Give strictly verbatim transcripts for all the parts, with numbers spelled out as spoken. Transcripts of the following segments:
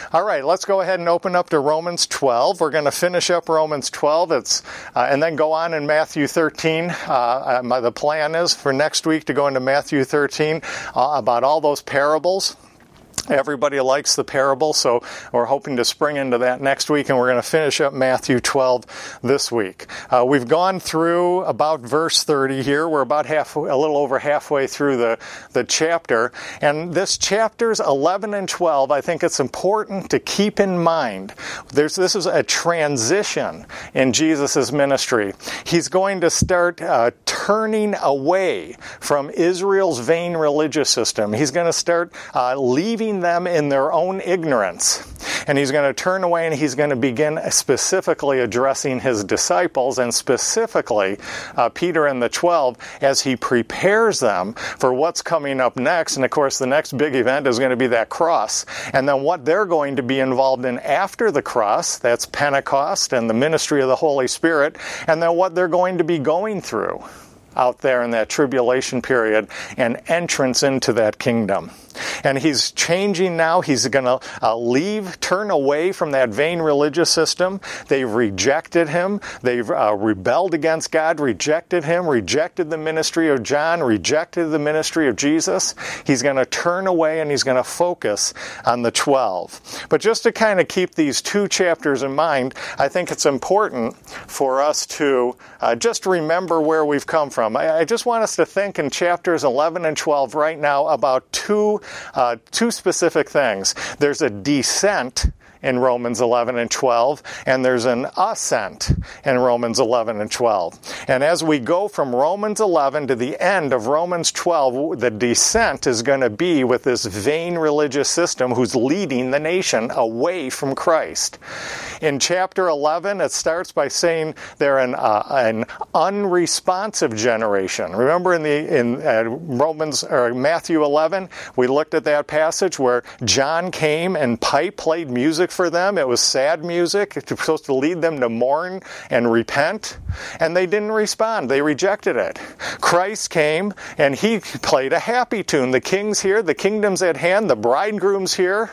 All right, let's go ahead and open up to Romans twelve. We're going to finish up Romans twelve, it's, uh, and then go on in Matthew thirteen. Uh, my, the plan is for next week to go into Matthew thirteen uh, about all those parables. Everybody likes the parable, so we're hoping to spring into that next week, and we're going to finish up Matthew twelve this week. Uh, we've gone through about verse thirty here. We're about half, a little over halfway through the, the chapter, and this chapters eleven and twelve, I think it's important to keep in mind. There's, this is a transition in Jesus' ministry. He's going to start uh, turning away from Israel's vain religious system. He's going to start uh, leaving them in their own ignorance. And he's going to turn away and he's going to begin specifically addressing his disciples, and specifically uh, Peter and the twelve, as he prepares them for what's coming up next. And of course, the next big event is going to be that cross. And then what they're going to be involved in after the cross, that's Pentecost and the ministry of the Holy Spirit, and then what they're going to be going through out there in that tribulation period and entrance into that kingdom. And he's changing now. He's going to uh, leave, turn away from that vain religious system. They've rejected him. They've uh, rebelled against God, rejected him, rejected the ministry of John, rejected the ministry of Jesus. He's going to turn away and he's going to focus on the twelve. But just to kind of keep these two chapters in mind, I think it's important for us to uh, just remember where we've come from. I, I just want us to think in chapters eleven and twelve right now about two Uh, two specific things. There's a descent in Romans eleven and twelve, and there's an ascent in Romans eleven and twelve. And as we go from Romans eleven to the end of Romans twelve, the descent is going to be with this vain religious system who's leading the nation away from Christ. In chapter eleven, it starts by saying they're an, uh, an unresponsive generation. Remember in the in uh, Romans or Matthew eleven, we looked at that passage where John came and pipe played music for them. It was sad music. It was supposed to lead them to mourn and repent, and they didn't respond. They rejected it. Christ came and he played a happy tune. The king's here, the kingdom's at hand, the bridegroom's here.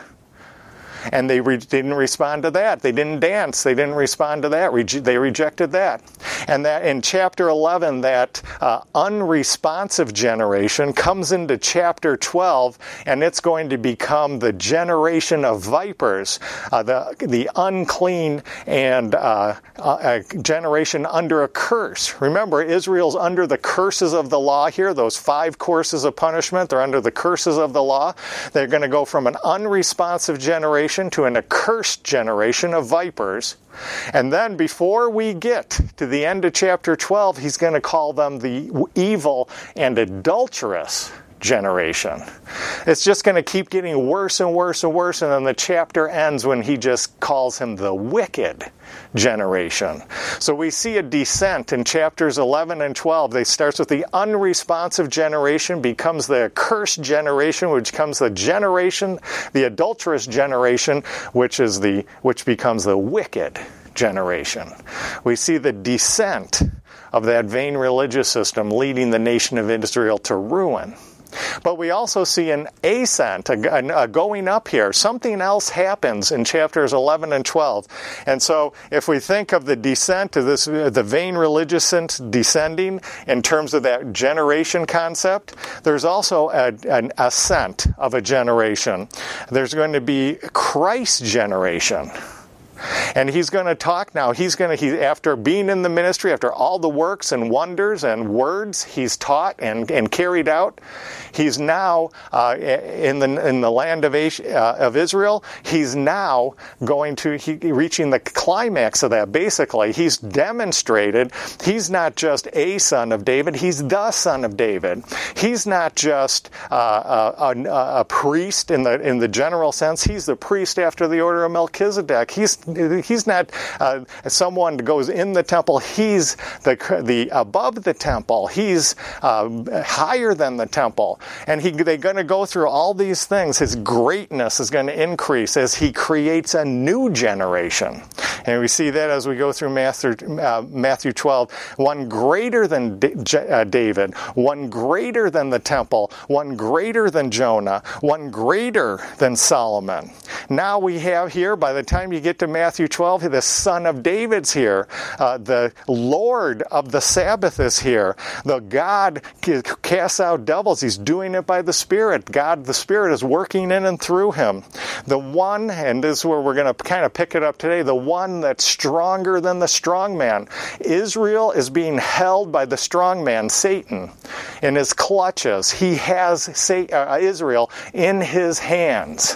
And they re- didn't respond to that. They didn't dance. They didn't respond to that. Rege- they rejected that. And that in chapter eleven, that uh, unresponsive generation comes into chapter twelve, and it's going to become the generation of vipers, uh, the the unclean and uh, a generation under a curse. Remember, Israel's under the curses of the law here. Those five courses of punishment, they're under the curses of the law. They're going to go from an unresponsive generation to an accursed generation of vipers. And then before we get to the end of chapter twelve, he's going to call them the evil and adulterous generation. It's just going to keep getting worse and worse and worse, and then the chapter ends when he just calls him the wicked generation. So we see a descent in chapters eleven and twelve. They starts with the unresponsive generation, becomes the accursed generation, which becomes the generation, the adulterous generation, which is the which becomes the wicked generation. We see the descent of that vain religious system leading the nation of Israel to ruin. But we also see an ascent, a, a going up here. Something else happens in chapters eleven and twelve. And so if we think of the descent of this, the vain religious descending in terms of that generation concept, there's also a, an ascent of a generation. There's going to be Christ's generation. And he's going to talk now. He's going to, he, after being in the ministry, after all the works and wonders and words he's taught and, and carried out, he's now uh, in the in the land of Asia, uh, of Israel. He's now going to he, reaching the climax of that. Basically, he's demonstrated he's not just a son of David; he's the son of David. He's not just uh, a, a, a priest in the in the general sense. He's the priest after the order of Melchizedek. He's He's not uh, someone that goes in the temple. He's the the above the temple. He's uh, higher than the temple. And he, they're going to go through all these things. His greatness is going to increase as he creates a new generation. And we see that as we go through Matthew, uh, Matthew twelve. One greater than D- J- uh, David, one greater than the temple, one greater than Jonah, one greater than Solomon. Now we have here, by the time you get to Matthew twelve, the Son of David's here. Uh, the Lord of the Sabbath is here. The God casts out devils. He's doing it by the Spirit. God, the Spirit, is working in and through him. The one, and this is where we're going to kind of pick it up today, the one that's stronger than the strong man. Israel is being held by the strong man, Satan, in his clutches. He has Israel in his hands.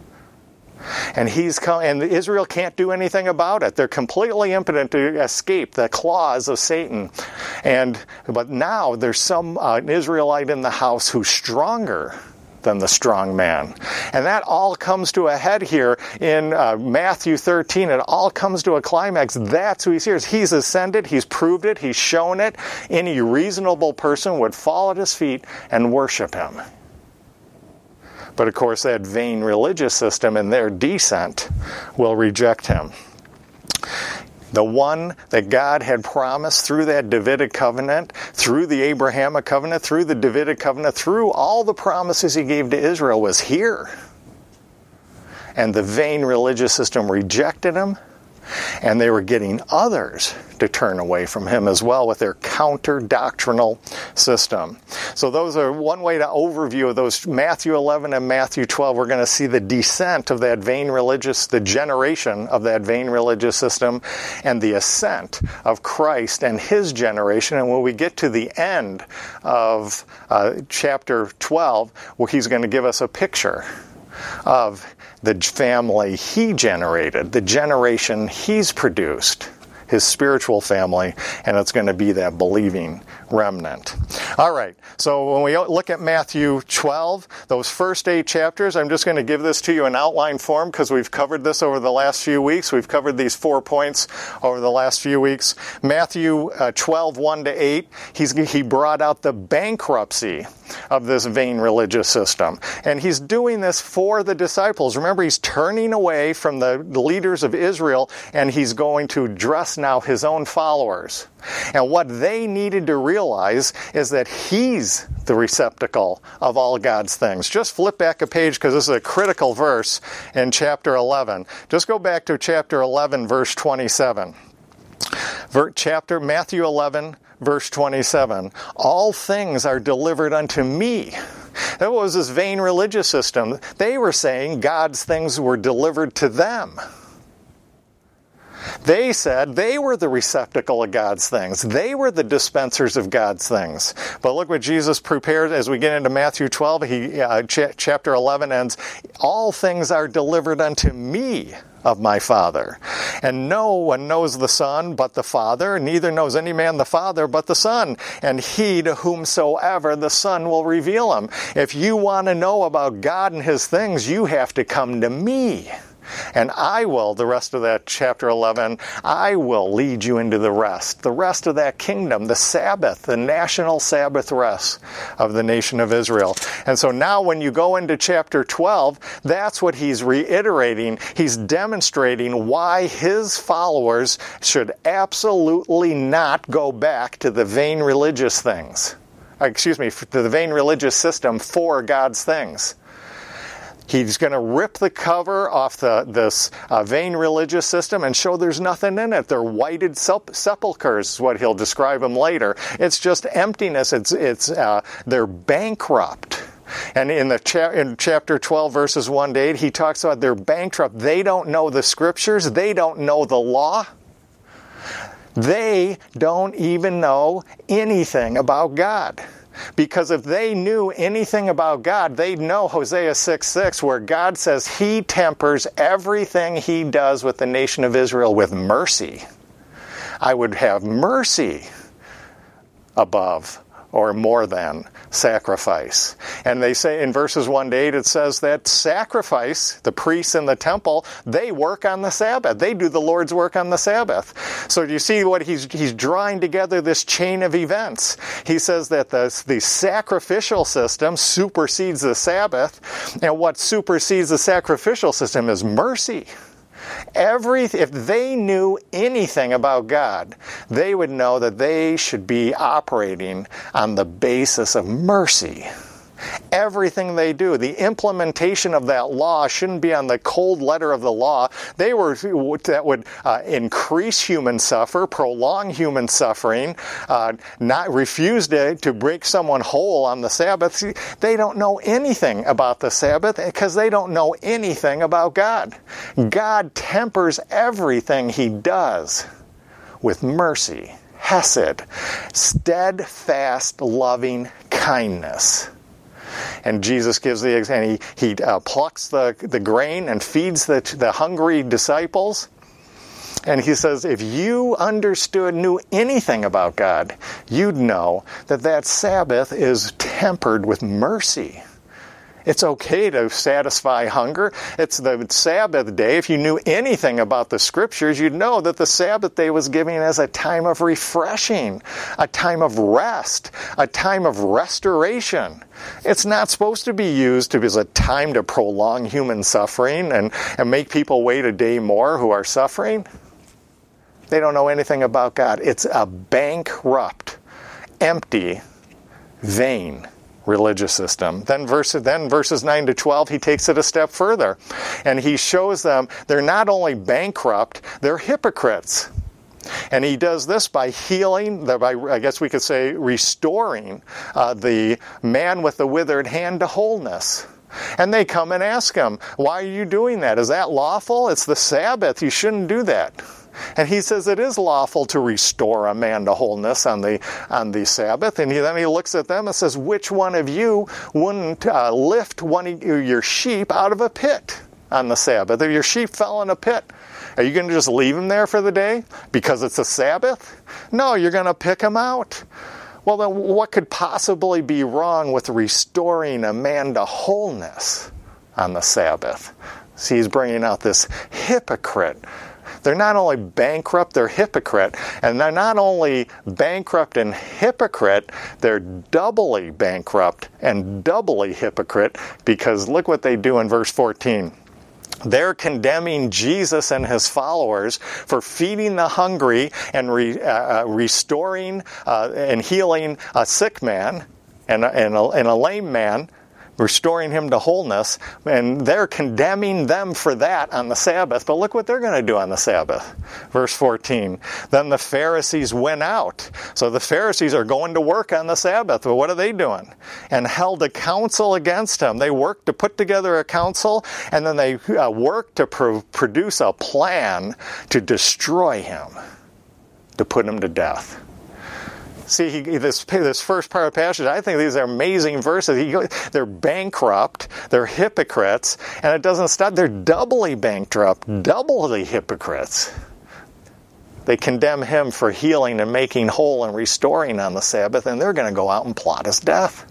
And he's come, and Israel can't do anything about it. They're completely impotent to escape the claws of Satan. And but now there's some uh, Israelite in the house who's stronger than the strong man. And that all comes to a head here in uh, Matthew thirteen. It all comes to a climax. That's who he's here. He's ascended. He's proved it. He's shown it. Any reasonable person would fall at his feet and worship him. But of course, that vain religious system in their descent will reject him. The one that God had promised through that Davidic covenant, through the Abrahamic covenant, through the Davidic covenant, through all the promises he gave to Israel was here. And the vain religious system rejected him. And they were getting others to turn away from him as well with their counter-doctrinal system. So those are one way to overview of those Matthew eleven and Matthew twelve. We're going to see the descent of that vain religious, the generation of that vain religious system, and the ascent of Christ and his generation. And when we get to the end of uh, chapter twelve, well, he's going to give us a picture of the family he generated, the generation he's produced, his spiritual family, and it's going to be that believing remnant. All right, so when we look at Matthew twelve, those first eight chapters, I'm just going to give this to you in outline form because we've covered this over the last few weeks. We've covered these four points over the last few weeks. Matthew uh, twelve, one to eight, he's, he brought out the bankruptcy of this vain religious system. And he's doing this for the disciples. Remember, he's turning away from the leaders of Israel, and he's going to address now his own followers. And what they needed to realize is that he's the receptacle of all God's things. Just flip back a page because this is a critical verse in chapter eleven. Just go back to chapter eleven, verse twenty-seven. Ver- chapter Matthew eleven, verse twenty-seven. All things are delivered unto me. That was this vain religious system. They were saying God's things were delivered to them. They said they were the receptacle of God's things. They were the dispensers of God's things. But look what Jesus prepared as we get into Matthew twelve. He, uh, ch- chapter eleven ends, all things are delivered unto me of my Father. And no one knows the Son but the Father, neither knows any man the Father but the Son, and he to whomsoever the Son will reveal him. If you want to know about God and his things, you have to come to me. And I will, the rest of that chapter eleven, I will lead you into the rest. The rest of that kingdom, the Sabbath, the national Sabbath rest of the nation of Israel. And so now when you go into chapter twelve, that's what he's reiterating. He's demonstrating why his followers should absolutely not go back to the vain religious things. Excuse me, to the vain religious system for God's things. He's going to rip the cover off the, this uh, vain religious system and show there's nothing in it. They're whited sepulchres, is what he'll describe them later. It's just emptiness. It's it's uh, they're bankrupt. And in the cha- in chapter twelve, verses one to eight, he talks about they're bankrupt. They don't know the scriptures. They don't know the law. They don't even know anything about God. Because if they knew anything about God, they'd know Hosea six six, where God says he tempers everything he does with the nation of Israel with mercy. I would have mercy above or more than sacrifice. And they say in verses one to eight, it says that sacrifice, the priests in the temple, they work on the Sabbath. They do the Lord's work on the Sabbath. So do you see what he's he's drawing together this chain of events? He says that the, the sacrificial system supersedes the Sabbath, and what supersedes the sacrificial system is mercy. Every, if they knew anything about God, they would know that they should be operating on the basis of mercy. Everything they do, the implementation of that law shouldn't be on the cold letter of the law. They were that would uh, increase human suffer, prolong human suffering, uh, not refuse to, to break someone whole on the Sabbath. They don't know anything about the Sabbath because they don't know anything about God. God tempers everything He does with mercy, hesed, steadfast, loving kindness. And Jesus gives the example. He, he uh, plucks the, the grain and feeds the, the hungry disciples. And he says, if you understood, knew anything about God, you'd know that that Sabbath is tempered with mercy. It's okay to satisfy hunger. It's the Sabbath day. If you knew anything about the Scriptures, you'd know that the Sabbath day was given as a time of refreshing, a time of rest, a time of restoration. It's not supposed to be used as a time to prolong human suffering and, and make people wait a day more who are suffering. They don't know anything about God. It's a bankrupt, empty, vain religious system. Then, verse, then verses nine to twelve, he takes it a step further. And he shows them they're not only bankrupt, they're hypocrites. And he does this by healing, by, I guess we could say restoring uh, the man with the withered hand to wholeness. And they come and ask him, why are you doing that? Is that lawful? It's the Sabbath. You shouldn't do that. And he says it is lawful to restore a man to wholeness on the on the Sabbath. And he, then he looks at them and says, which one of you wouldn't uh, lift one of your sheep out of a pit on the Sabbath? If your sheep fell in a pit, are you going to just leave him there for the day because it's a Sabbath? No, you're going to pick him out. Well, then what could possibly be wrong with restoring a man to wholeness on the Sabbath? See, he's bringing out this hypocrite. They're not only bankrupt, they're hypocrite. And they're not only bankrupt and hypocrite, they're doubly bankrupt and doubly hypocrite, because look what they do in verse fourteen. They're condemning Jesus and his followers for feeding the hungry and re, uh, restoring uh, and healing a sick man and a, and, a, and a lame man, restoring him to wholeness, and they're condemning them for that on the Sabbath. But look what they're going to do on the Sabbath. Verse fourteen, then the Pharisees went out. So the Pharisees are going to work on the Sabbath. But what are they doing? And held a council against him. They worked to put together a council, and then they uh, worked to pro- produce a plan to destroy him, to put him to death. See, he, this this first part of the passage, I think these are amazing verses. He, they're bankrupt, they're hypocrites, and it doesn't stop. They're doubly bankrupt, doubly hypocrites. They condemn him for healing and making whole and restoring on the Sabbath, and they're going to go out and plot his death.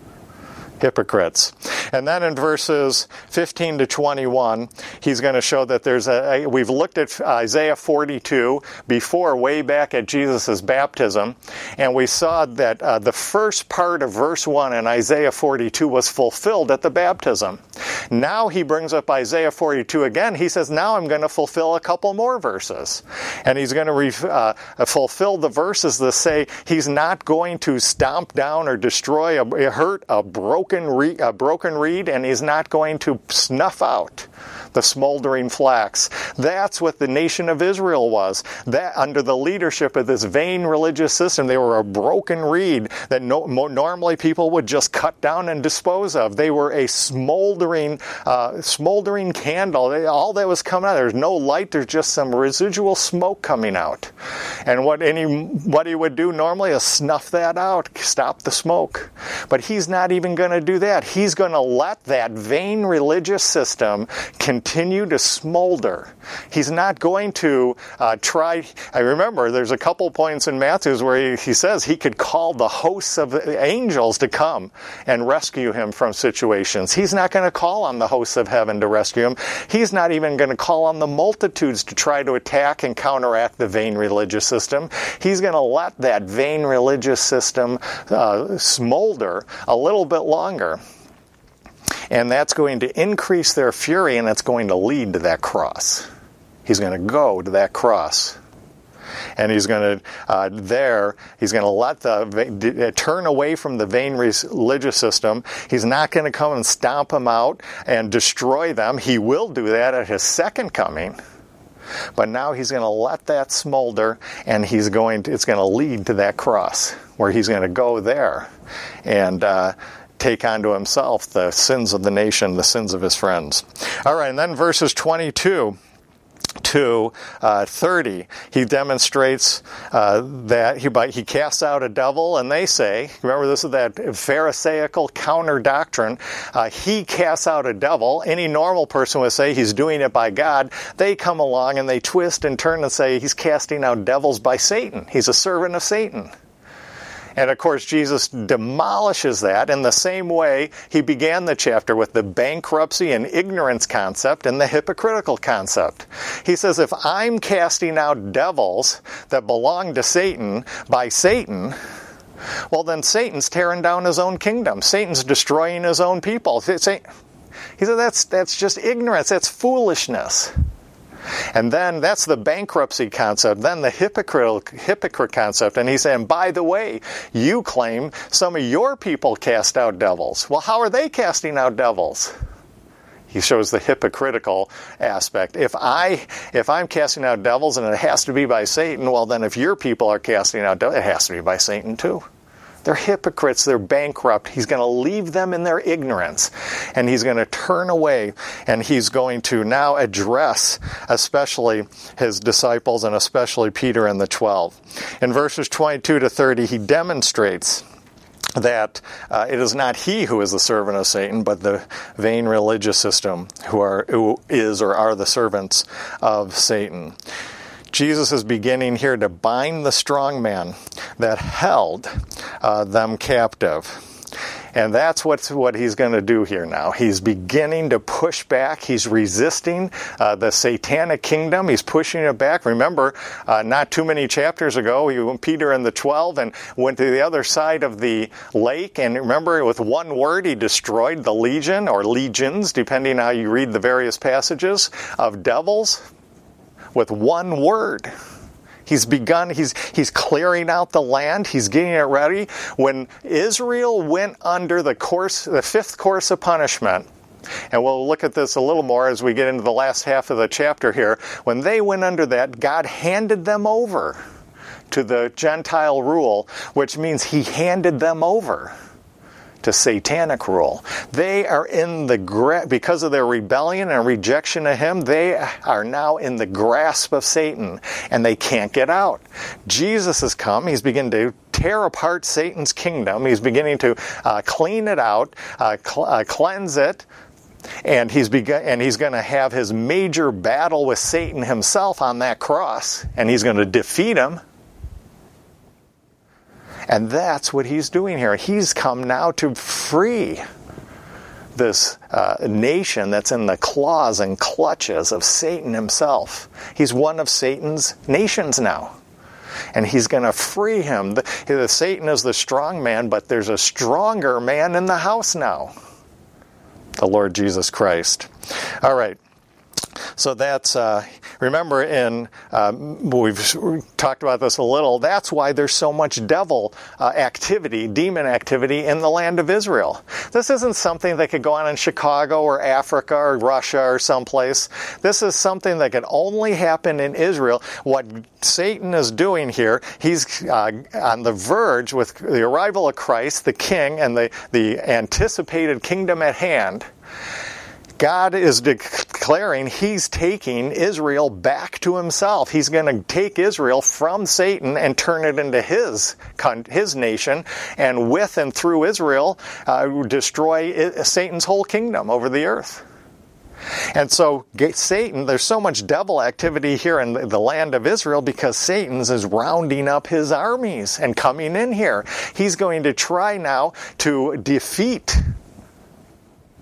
Hypocrites. And then in verses fifteen to twenty-one, he's going to show that there's a, a we've looked at Isaiah forty-two before, way back at Jesus' baptism, and we saw that uh, the first part of verse one in Isaiah forty-two was fulfilled at the baptism. Now he brings up Isaiah forty-two again. He says, now I'm going to fulfill a couple more verses. And he's going to re- uh, fulfill the verses that say he's not going to stomp down or destroy, a, hurt a broken Re- a broken reed, and he's not going to snuff out the smoldering flax. That's what the nation of Israel was. That under the leadership of this vain religious system, they were a broken reed that no, more normally people would just cut down and dispose of. They were a smoldering, uh, smoldering candle. They, all that was coming out, there's no light. There's just some residual smoke coming out. And what anybody would do normally is snuff that out, stop the smoke. But he's not even going to do that. He's going to let that vain religious system continue to smolder. He's not going to uh, try. I remember there's a couple points in Matthew where he, he says he could call the hosts of angels to come and rescue him from situations. He's not going to call on the hosts of heaven to rescue him. He's not even going to call on the multitudes to try to attack and counteract the vain religious system. He's going to let that vain religious system uh, smolder a little bit longer. And that's going to increase their fury, and it's going to lead to that cross. He's going to go to that cross. And he's going to, uh, there, he's going to let the, uh, turn away from the vain religious system. He's not going to come and stomp them out and destroy them. He will do that at his second coming. But now he's going to let that smolder, and he's going to, it's going to lead to that cross, where he's going to go there and uh, take onto himself the sins of the nation, the sins of his friends. All right, and then verses twenty-two to uh, thirty, he demonstrates uh, that he he casts out a devil, and they say, remember this is that Pharisaical counter doctrine, uh, he casts out a devil. Any normal person would say he's doing it by God. They come along and they twist and turn and say he's casting out devils by Satan. He's a servant of Satan. And of course, Jesus demolishes that in the same way he began the chapter with the bankruptcy and ignorance concept and the hypocritical concept. He says, if I'm casting out devils that belong to Satan by Satan, well, then Satan's tearing down his own kingdom. Satan's destroying his own people. He said, that's, that's just ignorance. That's foolishness. And then that's the bankruptcy concept, then the hypocrite, hypocrite concept. And he's saying, by the way, you claim some of your people cast out devils. Well, how are they casting out devils? He shows the hypocritical aspect. If, I, if I'm casting out devils and it has to be by Satan, well, then if your people are casting out devils, it has to be by Satan too. They're hypocrites. They're bankrupt. He's going to leave them in their ignorance. And he's going to turn away. And he's going to now address especially his disciples and especially Peter and the twelve. In verses twenty-two to thirty, he demonstrates that uh, it is not he who is the servant of Satan, but the vain religious system who are who is or are the servants of Satan. Jesus is beginning here to bind the strong man that held uh, them captive. And that's what's, what he's going to do here now. He's beginning to push back. He's resisting uh, the satanic kingdom. He's pushing it back. Remember, uh, not too many chapters ago, he went Peter and the twelve and went to the other side of the lake. And remember, with one word, he destroyed the legion or legions, depending on how you read the various passages, of devils. With one word. He's begun, he's, he's clearing out the land, he's getting it ready. When Israel went under the course, the fifth course of punishment, and we'll look at this a little more as we get into the last half of the chapter here, when they went under that, God handed them over to the Gentile rule, which means he handed them over to satanic rule. They are in the gra- because of their rebellion and rejection of him, they are now in the grasp of Satan, and they can't get out. Jesus has come. He's beginning to tear apart Satan's kingdom. He's beginning to uh, clean it out, uh, cl- uh, cleanse it, and he's begun, and he's going to have his major battle with Satan himself on that cross, and he's going to defeat him. And that's what he's doing here. He's come now to free this uh, nation that's in the claws and clutches of Satan himself. He's one of Satan's nations now. And he's going to free him. The, the Satan is the strong man, but there's a stronger man in the house now. The Lord Jesus Christ. All right. So that's, uh, remember in, uh, we've talked about this a little, that's why there's so much devil uh, activity, demon activity in the land of Israel. This isn't something that could go on in Chicago or Africa or Russia or someplace. This is something that can only happen in Israel. What Satan is doing here, he's uh, on the verge with the arrival of Christ, the King, and the, the anticipated kingdom at hand. God is declaring he's taking Israel back to himself. He's going to take Israel from Satan and turn it into his his nation, and with and through Israel, uh, destroy Satan's whole kingdom over the earth. And so Satan, there's so much devil activity here in the land of Israel because Satan's is rounding up his armies and coming in here. He's going to try now to defeat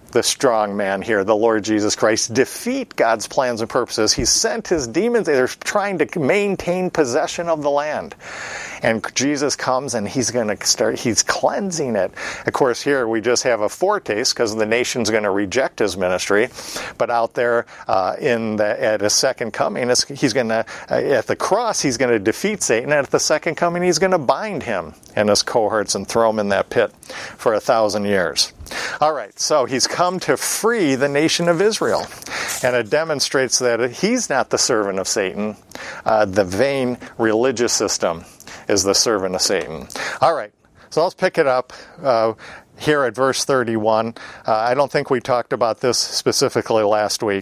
the strong man here, the Lord Jesus Christ, defeat God's plans and purposes. He sent his demons. They're trying to maintain possession of the land. And Jesus comes and he's going to start, he's cleansing it. Of course, here we just have a foretaste because the nation's going to reject his ministry. But out there uh, in the, at his second coming, he's going to, uh, at the cross, he's going to defeat Satan. And at the second coming, he's going to bind him and his cohorts and throw him in that pit for a thousand years. All right, so he's come to free the nation of Israel. And it demonstrates that he's not the servant of Satan. Uh, the vain religious system is the servant of Satan. All right, so let's pick it up uh, here at verse thirty-one. Uh, I don't think we talked about this specifically last week.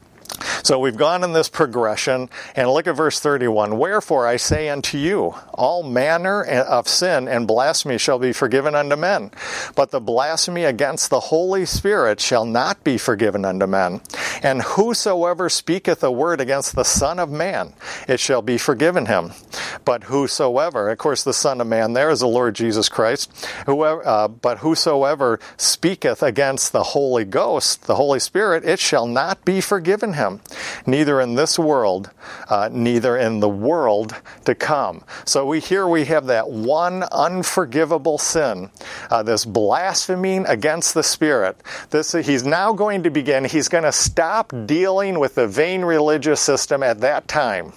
So we've gone in this progression, and look at verse thirty-one. Wherefore I say unto you, all manner of sin and blasphemy shall be forgiven unto men, but the blasphemy against the Holy Spirit shall not be forgiven unto men. And whosoever speaketh a word against the Son of Man, it shall be forgiven him. But whosoever, of course the Son of Man there is the Lord Jesus Christ, whoever, uh, but whosoever speaketh against the Holy Ghost, the Holy Spirit, it shall not be forgiven him, neither in this world, uh, neither in the world to come. So we here we have that one unforgivable sin, uh, this blaspheming against the Spirit. This he's now going to begin. He's going to stop dealing with the vain religious system at that time.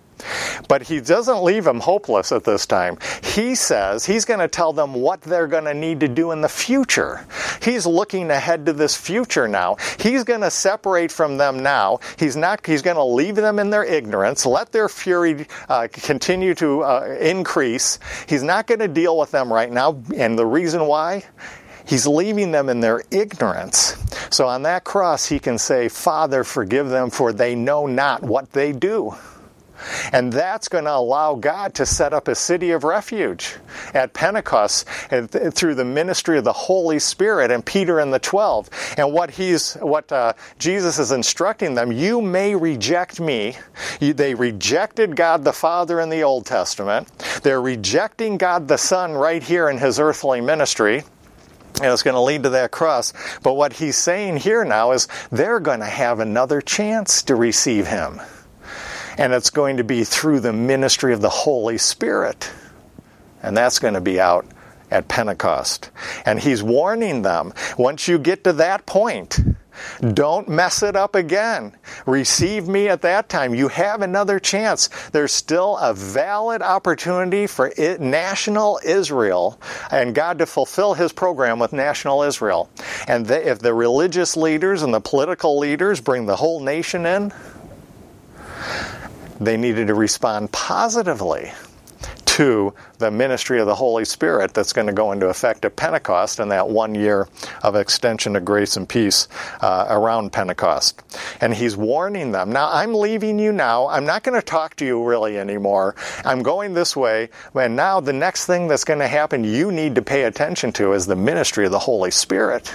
But he doesn't leave them hopeless at this time. He says he's going to tell them what they're going to need to do in the future. He's looking ahead to this future now. He's going to separate from them now. He's not. He's going to leave them in their ignorance, let their fury uh, continue to uh, increase. He's not going to deal with them right now. And the reason why? He's leaving them in their ignorance. So on that cross, he can say, Father, forgive them, for they know not what they do. And that's going to allow God to set up a city of refuge at Pentecost and th- through the ministry of the Holy Spirit and Peter and the twelve. And what he's, what uh, Jesus is instructing them, you may reject me. You, they rejected God the Father in the Old Testament. They're rejecting God the Son right here in his earthly ministry. And it's going to lead to that cross. But what he's saying here now is they're going to have another chance to receive him. And it's going to be through the ministry of the Holy Spirit. And that's going to be out at Pentecost. And he's warning them, once you get to that point, don't mess it up again. Receive me at that time. You have another chance. There's still a valid opportunity for it, national Israel and God to fulfill his program with national Israel. And they, if the religious leaders and the political leaders bring the whole nation in, they needed to respond positively to the ministry of the Holy Spirit that's going to go into effect at Pentecost and that one year of extension of grace and peace uh, around Pentecost. And he's warning them, now I'm leaving you now. I'm not going to talk to you really anymore. I'm going this way. And now the next thing that's going to happen you need to pay attention to is the ministry of the Holy Spirit.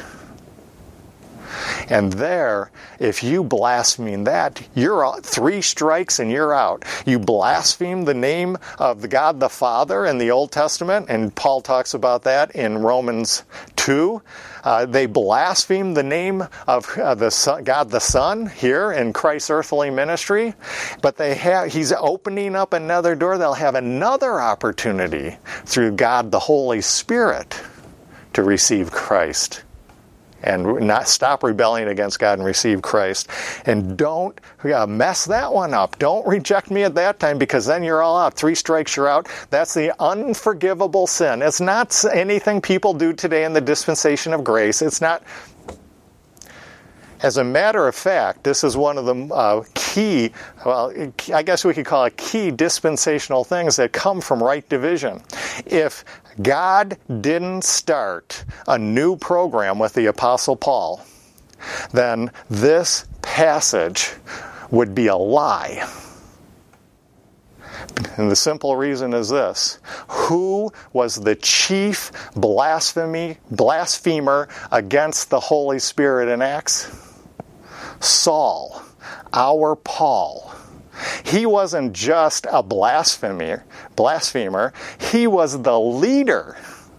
And there, if you blaspheme that, you're out. Three strikes and you're out. You blaspheme the name of the God the Father in the Old Testament, and Paul talks about that in Romans two. Uh, they blaspheme the name of uh, the Son, God the Son here in Christ's earthly ministry, but they have, he's opening up another door. They'll have another opportunity through God the Holy Spirit to receive Christ. And not stop rebelling against God and receive Christ. And don't uh, mess that one up. Don't reject me at that time, because then you're all out. Three strikes, you're out. That's the unforgivable sin. It's not anything people do today in the dispensation of grace. It's not. As a matter of fact, this is one of the uh, key, well, I guess we could call it key dispensational things that come from right division. If God didn't start a new program with the Apostle Paul, then this passage would be a lie. And the simple reason is this. Who was the chief blasphemy, blasphemer against the Holy Spirit in Acts? Saul, our Paul. He wasn't just a blasphemer, blasphemer. He was the leader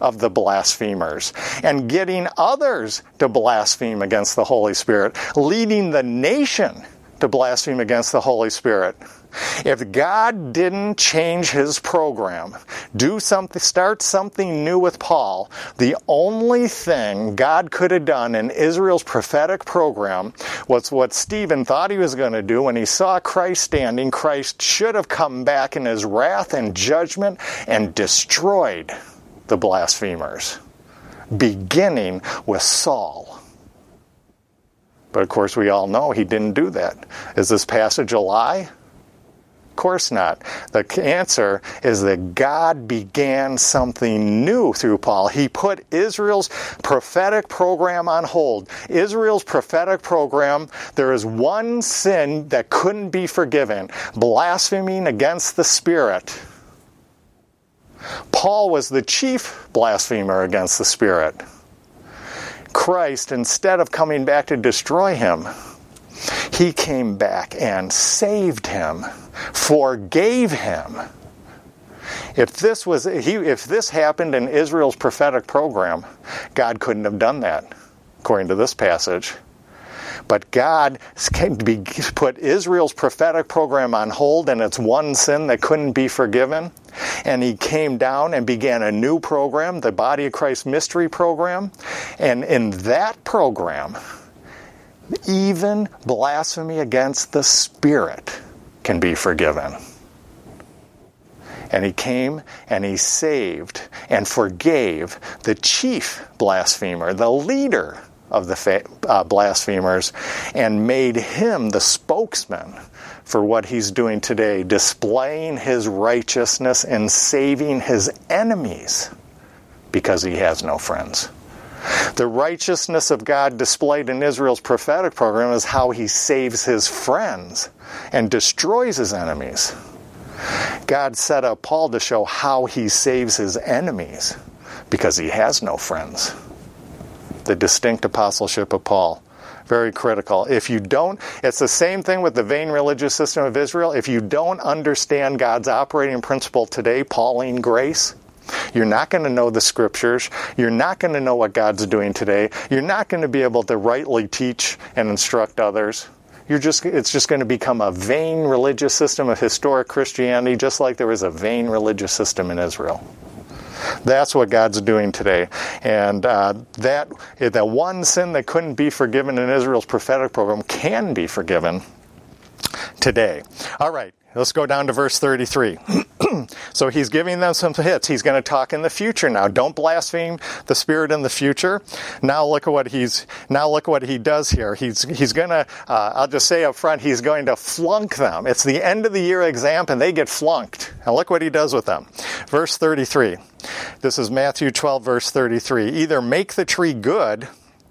of the blasphemers and getting others to blaspheme against the Holy Spirit, leading the nation to blaspheme against the Holy Spirit. If God didn't change his program, do something, start something new with Paul, the only thing God could have done in Israel's prophetic program was what Stephen thought he was going to do when he saw Christ standing. Christ should have come back in his wrath and judgment and destroyed the blasphemers, beginning with Saul. But of course we all know he didn't do that. Is this passage a lie? Of course not. The answer is that God began something new through Paul. He put Israel's prophetic program on hold. Israel's prophetic program, there is one sin that couldn't be forgiven: blaspheming against the Spirit. Paul was the chief blasphemer against the Spirit. Christ, instead of coming back to destroy him, he came back and saved him, forgave him. If this was he, if this happened in Israel's prophetic program, God couldn't have done that, according to this passage. But God put Israel's prophetic program on hold, and it's one sin that couldn't be forgiven. And he came down and began a new program, the Body of Christ Mystery Program. And in that program, even blasphemy against the Spirit can be forgiven. And he came and he saved and forgave the chief blasphemer, the leader of the fa- uh, blasphemers, and made him the spokesman for what he's doing today, displaying his righteousness and saving his enemies because he has no friends. The righteousness of God displayed in Israel's prophetic program is how he saves his friends and destroys his enemies. God set up Paul to show how he saves his enemies because he has no friends. The distinct apostleship of Paul. Very critical. If you don't, it's the same thing with the vain religious system of Israel. If you don't understand God's operating principle today, Pauline grace, you're not going to know the scriptures. You're not going to know what God's doing today. You're not going to be able to rightly teach and instruct others. You're just, it's just going to become a vain religious system of historic Christianity, just like there was a vain religious system in Israel. That's what God's doing today. And uh, that, that one sin that couldn't be forgiven in Israel's prophetic program can be forgiven today. All right, let's go down to verse thirty-three. So he's giving them some hits. He's going to talk in the future now. Don't blaspheme the Spirit in the future. Now look at what he's. Now look what he does here. He's he's going to. Uh, I'll just say up front, he's going to flunk them. It's the end of the year exam, and they get flunked. And look what he does with them. Verse thirty-three. This is Matthew twelve, verse thirty-three. Either make the tree good,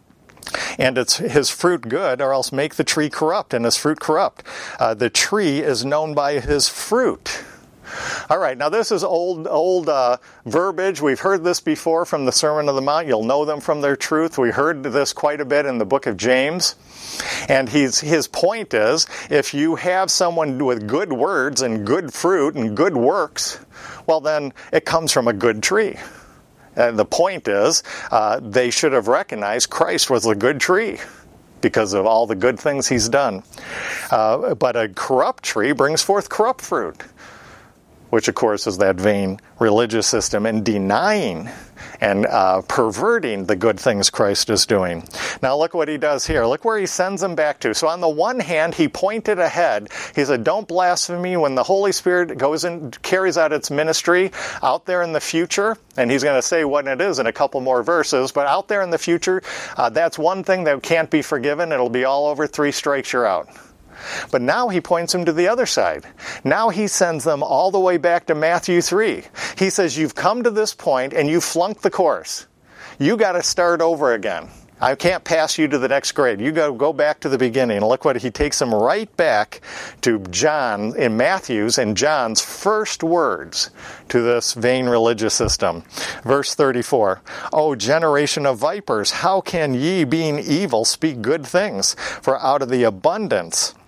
and it's his fruit good, or else make the tree corrupt, and his fruit corrupt. Uh, the tree is known by his fruit. All right, now this is old old uh, verbiage. We've heard this before from the Sermon on the Mount. You'll know them from their truth. We heard this quite a bit in the book of James. And he's, his point is, if you have someone with good words and good fruit and good works, well then it comes from a good tree. And the point is, uh, they should have recognized Christ was a good tree because of all the good things he's done. Uh, but a corrupt tree brings forth corrupt fruit, which of course is that vain religious system and denying and uh, perverting the good things Christ is doing. Now look what he does here. Look where he sends them back to. So on the one hand, he pointed ahead. He said, don't blaspheme when the Holy Spirit goes and carries out its ministry out there in the future. And he's going to say what it is in a couple more verses. But out there in the future, uh, that's one thing that can't be forgiven. It'll be all over. Three strikes, you're out. But now he points them to the other side. Now he sends them all the way back to Matthew three. He says, you've come to this point and you've flunked the course. You got to start over again. I can't pass you to the next grade. You got to go back to the beginning. And look what he takes them right back to John in Matthew's and John's first words to this vain religious system. Verse thirty-four. O generation of vipers, how can ye, being evil, speak good things? For out of the abundance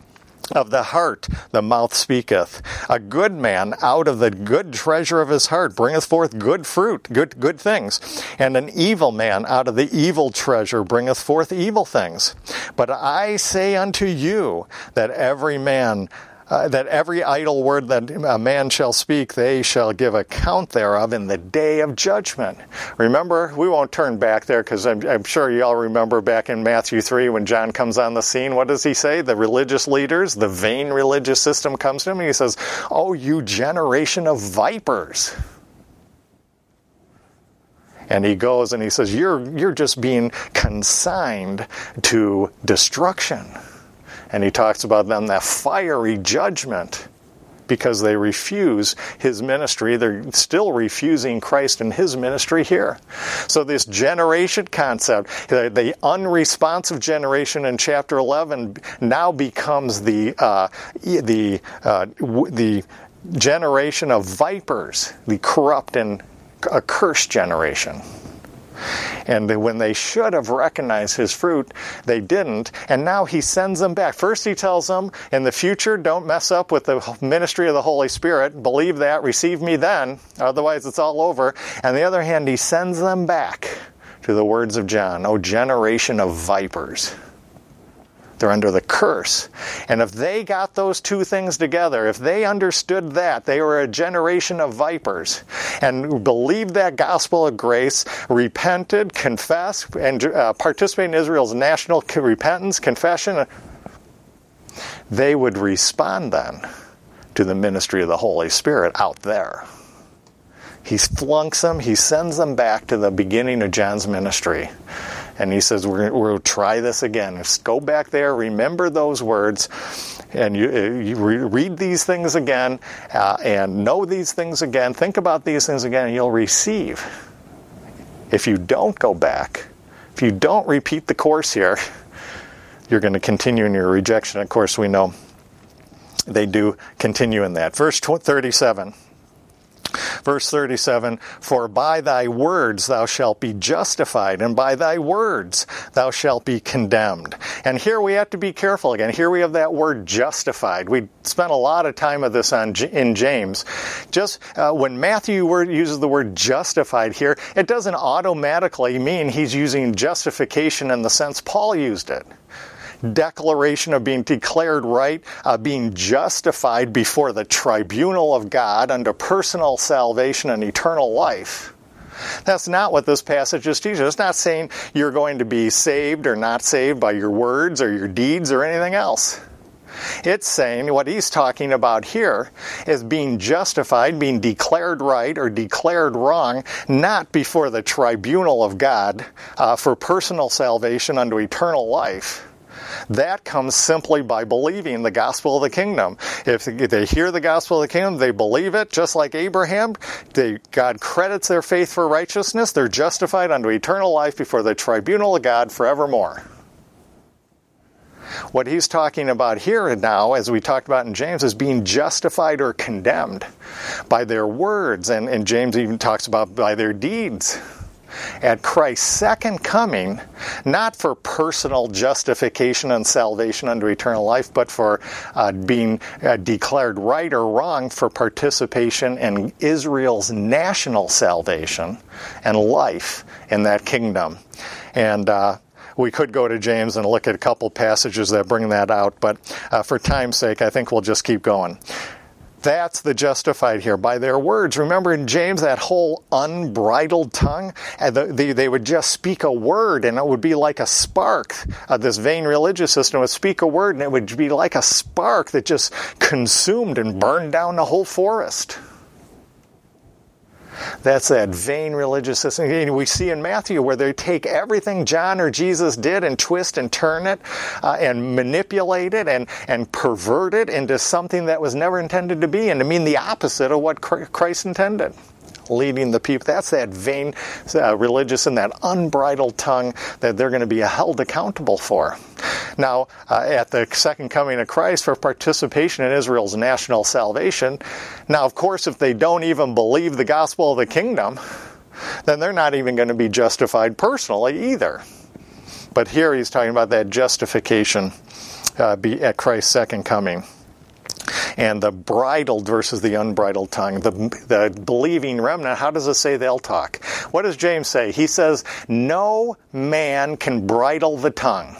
Of the heart the mouth speaketh. A good man out of the good treasure of his heart bringeth forth good fruit, good good things. And an evil man out of the evil treasure bringeth forth evil things. But I say unto you that every man Uh, that every idle word that a man shall speak, they shall give account thereof in the day of judgment. Remember, we won't turn back there because I'm, I'm sure you all remember back in Matthew three when John comes on the scene. What does he say? The religious leaders, the vain religious system comes to him and he says, "Oh, you generation of vipers." And he goes and he says, you're, you're just being consigned to destruction. And he talks about them, that fiery judgment, because they refuse his ministry. They're still refusing Christ and his ministry here. So this generation concept, the unresponsive generation in chapter eleven, now becomes the uh, the uh, the generation of vipers, the corrupt and accursed generation. And when they should have recognized his fruit, they didn't. And now he sends them back. First he tells them, in the future, don't mess up with the ministry of the Holy Spirit. Believe that. Receive me then. Otherwise, it's all over. On the other hand, he sends them back to the words of John. O generation of vipers. They're under the curse. And if they got those two things together, if they understood that, they were a generation of vipers, and believed that gospel of grace, repented, confessed, and uh, participated in Israel's national repentance, confession, they would respond then to the ministry of the Holy Spirit out there. He flunks them, he sends them back to the beginning of John's ministry. And he says, we're, we'll try this again. Just go back there, remember those words, and you, you read these things again, uh, and know these things again, think about these things again, and you'll receive. If you don't go back, if you don't repeat the course here, you're going to continue in your rejection. Of course, we know they do continue in that. Verse thirty-seven. Verse thirty-seven, for by thy words thou shalt be justified, and by thy words thou shalt be condemned. And here we have to be careful again. Here we have that word justified. We spent a lot of time of this on in James. Just uh, when Matthew word, uses the word justified here, it doesn't automatically mean he's using justification in the sense Paul used it. Declaration of being declared right, uh, being justified before the tribunal of God unto personal salvation and eternal life. That's not what this passage is teaching. It's not saying you're going to be saved or not saved by your words or your deeds or anything else. It's saying what he's talking about here is being justified, being declared right or declared wrong, not before the tribunal of God uh, for personal salvation unto eternal life. That comes simply by believing the gospel of the kingdom. If they hear the gospel of the kingdom, they believe it, just like Abraham. They, God credits their faith for righteousness. They're justified unto eternal life before the tribunal of God forevermore. What he's talking about here and now, as we talked about in James, is being justified or condemned by their words. And, and James even talks about by their deeds. At Christ's second coming, not for personal justification and salvation unto eternal life, but for uh, being uh, declared right or wrong for participation in Israel's national salvation and life in that kingdom. And uh, we could go to James and look at a couple passages that bring that out, but uh, for time's sake, I think we'll just keep going. That's the justified here, by their words. Remember in James, that whole unbridled tongue? They, they would just speak a word, and it would be like a spark. Uh, this vain religious system would speak a word, and it would be like a spark that just consumed and burned down the whole forest. That's that vain religious system. And we see in Matthew where they take everything John or Jesus did and twist and turn it uh, and manipulate it and, and pervert it into something that was never intended to be, and to mean the opposite of what Christ intended. Leading the people. That's that vain uh, religious and that unbridled tongue that they're going to be held accountable for. Now, uh, at the second coming of Christ for participation in Israel's national salvation, now, of course, if they don't even believe the gospel of the kingdom, then they're not even going to be justified personally either. But here he's talking about that justification uh, be at Christ's second coming. And the bridled versus the unbridled tongue, the, the believing remnant, how does it say they'll talk? What does James say? He says, no man can bridle the tongue.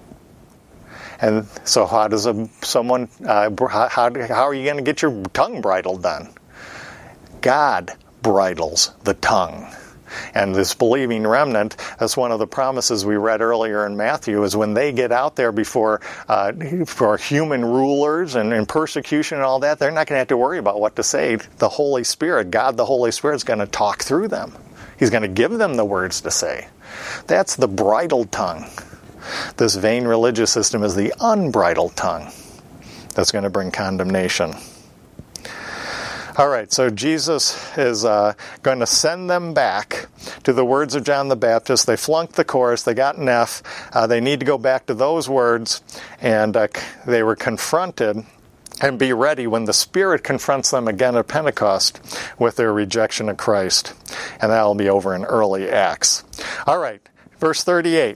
And so how does a, someone, uh, how, how are you going to get your tongue bridled then? God bridles the tongue. And this believing remnant, that's one of the promises we read earlier in Matthew, is when they get out there before uh, for human rulers and, and persecution and all that, they're not going to have to worry about what to say. The Holy Spirit, God the Holy Spirit, is going to talk through them. He's going to give them the words to say. That's the bridled tongue. This vain religious system is the unbridled tongue that's going to bring condemnation. All right, so Jesus is uh, going to send them back to the words of John the Baptist. They flunked the course. They got an F. Uh, they need to go back to those words, and uh, they were confronted and be ready when the Spirit confronts them again at Pentecost with their rejection of Christ. And that will be over in early Acts. All right, verse thirty-eight.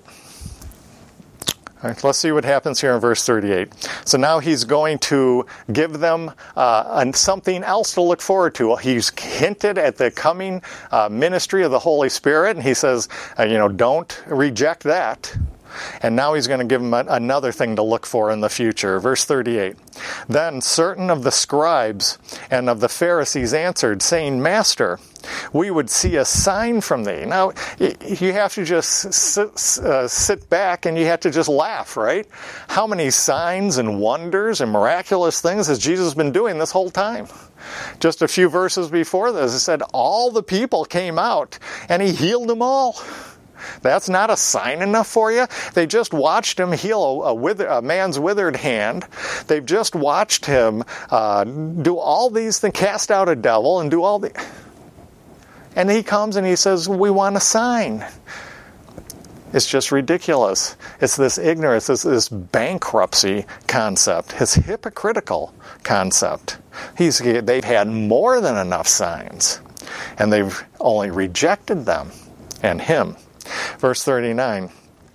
All right, let's see what happens here in verse thirty-eight. So now he's going to give them uh, something else to look forward to. He's hinted at the coming uh, ministry of the Holy Spirit, and he says, uh, you know, don't reject that. And now he's going to give them a, another thing to look for in the future. Verse thirty-eight. Then certain of the scribes and of the Pharisees answered, saying, Master, we would see a sign from thee. Now, you have to just sit, uh, sit back and you have to just laugh, right? How many signs and wonders and miraculous things has Jesus been doing this whole time? Just a few verses before this, it said all the people came out and he healed them all. That's not a sign enough for you? They just watched him heal a, wither, a man's withered hand. They've just watched him uh, do all these things, cast out a devil and do all the... And he comes and he says, we want a sign. It's just ridiculous. It's this ignorance, this, this bankruptcy concept, his hypocritical concept. He's, they've had more than enough signs, and they've only rejected them and him. Verse thirty-nine.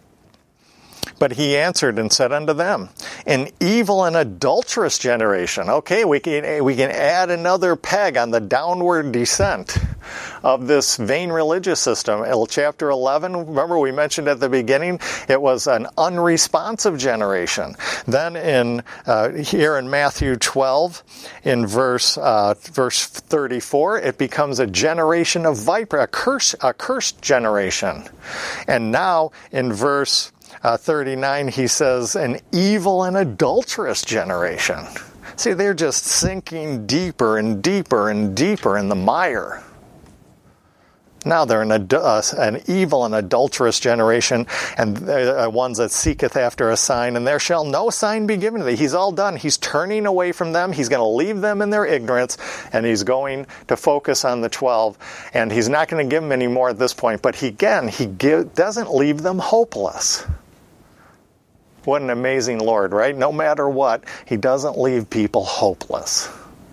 But he answered and said unto them, an evil and adulterous generation. Okay, we can, we can add another peg on the downward descent of this vain religious system. Chapter eleven, remember we mentioned at the beginning, it was an unresponsive generation. Then in uh, here in Matthew twelve, in verse uh, verse thirty-four, it becomes a generation of viper, a curse, a cursed generation. And now in verse Uh, thirty-nine, he says, an evil and adulterous generation. See, they're just sinking deeper and deeper and deeper in the mire. Now they're an, uh, an evil and adulterous generation, and uh, ones that seeketh after a sign, and there shall no sign be given to thee. He's all done. He's turning away from them. He's going to leave them in their ignorance, and he's going to focus on the twelve. And he's not going to give them any more at this point. But he, again, he give, doesn't leave them hopeless. What an amazing Lord, right? No matter what, he doesn't leave people hopeless.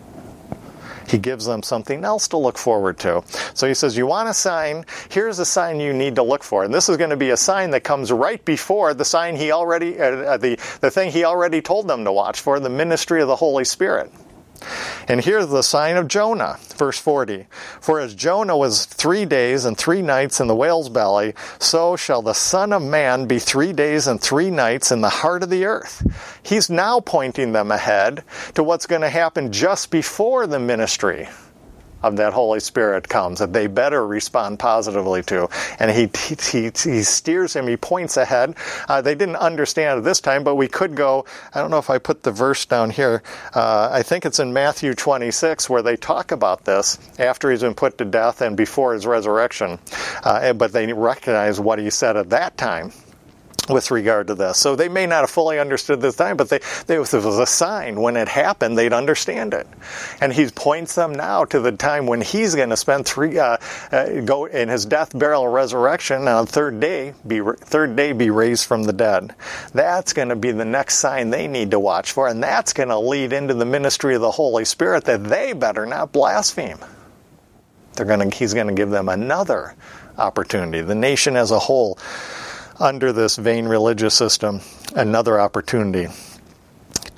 He gives them something else to look forward to. So he says, you want a sign? Here's a sign you need to look for. And this is going to be a sign that comes right before the sign he already, uh, the, the thing he already told them to watch for, the ministry of the Holy Spirit. And here's the sign of Jonah, verse forty. For as Jonah was three days and three nights in the whale's belly, so shall the Son of Man be three days and three nights in the heart of the earth. He's now pointing them ahead to what's going to happen just before the ministry of that Holy Spirit comes, that they better respond positively to. And he he, he steers him, he points ahead. Uh, they didn't understand it this time, but we could go, I don't know if I put the verse down here, uh, I think it's in Matthew twenty-six where they talk about this after he's been put to death and before his resurrection. Uh, but they recognize what he said at that time with regard to this. So they may not have fully understood this time, but they, they, if it was a sign. When it happened, they'd understand it. And he points them now to the time when he's going to spend three, uh, uh, go in his death, burial, resurrection, and on the third day, be, third day be raised from the dead. That's going to be the next sign they need to watch for, and that's going to lead into the ministry of the Holy Spirit that they better not blaspheme. They're going to, he's going to give them another opportunity. The nation as a whole, under this vain religious system, another opportunity.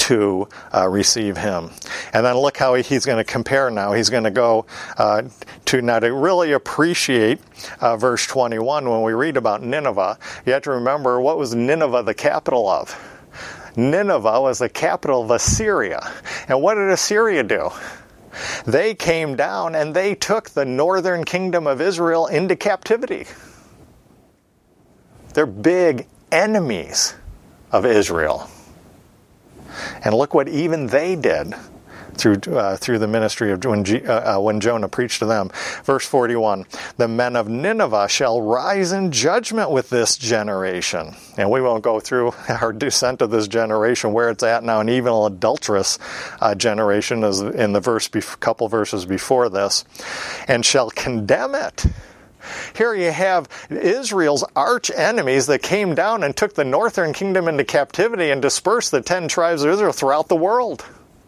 to uh, receive him. And then look how he, he's going to compare now. He's going to go uh, to now to really appreciate uh, verse twenty-one when we read about Nineveh. You have to remember, what was Nineveh the capital of? Nineveh was the capital of Assyria. And what did Assyria do? They came down and they took the northern kingdom of Israel into captivity. They're big enemies of Israel. And look what even they did through uh, through the ministry of when, G, uh, uh, when Jonah preached to them. Verse forty-one, the men of Nineveh shall rise in judgment with this generation. And we won't go through our descent of this generation, where it's at now, an evil, adulterous uh, generation, as in the verse, bef- couple verses before this, and shall condemn it. Here you have Israel's arch enemies that came down and took the northern kingdom into captivity and dispersed the ten tribes of Israel throughout the world.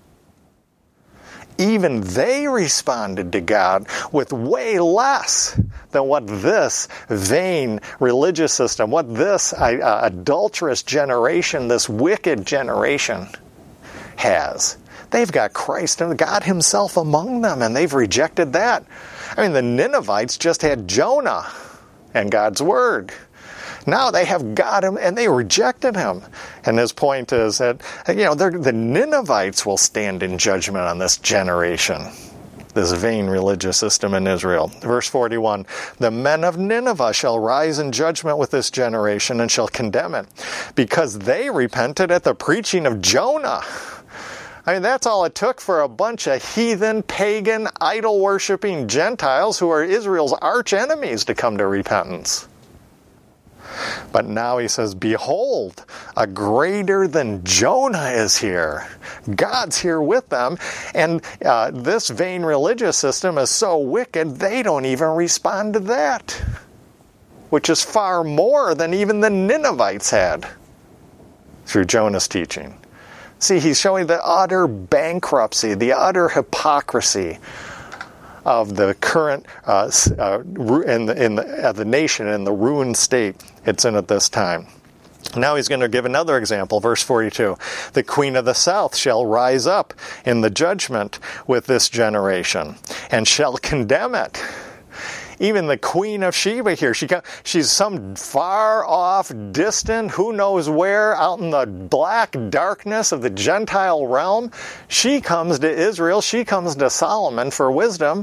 Even they responded to God with way less than what this vain religious system, what this uh, adulterous generation, this wicked generation has. They've got Christ and God himself among them, and they've rejected that. I mean, the Ninevites just had Jonah and God's word. Now they have got him, and they rejected him. And his point is that, you know, the Ninevites will stand in judgment on this generation, this vain religious system in Israel. Verse forty-one, the men of Nineveh shall rise in judgment with this generation and shall condemn it, because they repented at the preaching of Jonah. I mean, that's all it took for a bunch of heathen, pagan, idol-worshipping Gentiles who are Israel's arch enemies to come to repentance. But now he says, behold, a greater than Jonah is here. God's here with them. And uh, this vain religious system is so wicked, they don't even respond to that, which is far more than even the Ninevites had through Jonah's teaching. See, he's showing the utter bankruptcy, the utter hypocrisy of the current uh, uh, in the in the, uh, the nation in the ruined state it's in at this time. Now he's going to give another example, verse forty-two. The queen of the south shall rise up in the judgment with this generation, and shall condemn it. Even the queen of Sheba here, she she's some far off, distant, who knows where, out in the black darkness of the Gentile realm. She comes to Israel, she comes to Solomon for wisdom.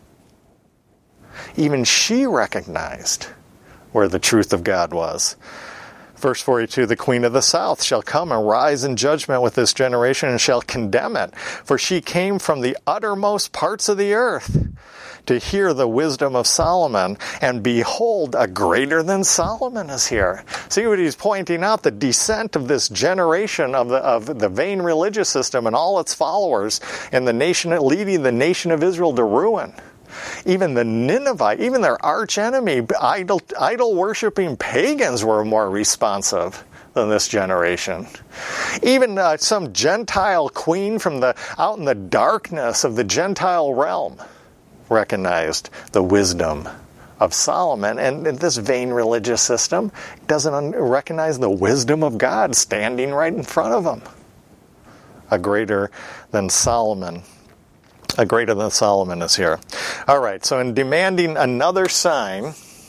Even she recognized where the truth of God was. Verse forty-two, the queen of the south shall come and rise in judgment with this generation and shall condemn it. For she came from the uttermost parts of the earth to hear the wisdom of Solomon, and behold, a greater than Solomon is here. See what he's pointing out, the descent of this generation of the of the vain religious system and all its followers, and the nation leading the nation of Israel to ruin. Even the Ninevite, even their arch enemy, idol idol worshiping pagans were more responsive than this generation. Even uh, some Gentile queen from the out in the darkness of the Gentile realm recognized the wisdom of Solomon, and this vain religious system doesn't recognize the wisdom of God standing right in front of them. A greater than Solomon. A greater than Solomon is here. All right, so in demanding another sign,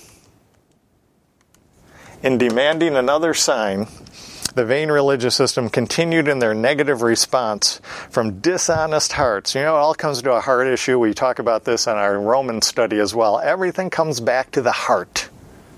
in demanding another sign, the vain religious system continued in their negative response from dishonest hearts. You know, it all comes to a heart issue. We talk about this in our Roman study as well. Everything comes back to the heart.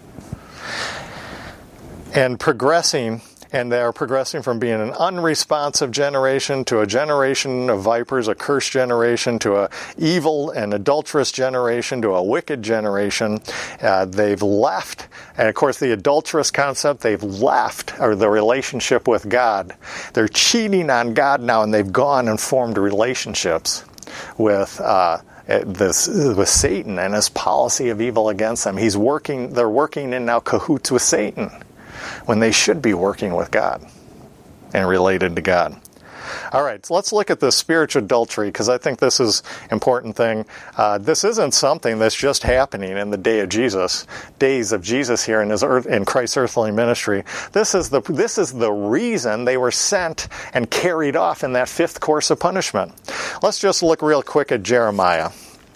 And progressing, and they are progressing from being an unresponsive generation to a generation of vipers, a cursed generation, to a evil and adulterous generation, to a wicked generation. Uh, they've left, and of course the adulterous concept, they've left, or the relationship with God. They're cheating on God now, and they've gone and formed relationships with uh, this with Satan and his policy of evil against them. He's working. They're working in now cahoots with Satan, when they should be working with God and related to God. All right, so let's look at the spiritual adultery, because I think this is an important thing. Uh, this isn't something that's just happening in the day of Jesus, days of Jesus here in his earth, in Christ's earthly ministry. This is the this is the reason they were sent and carried off in that fifth course of punishment. Let's just look real quick at Jeremiah.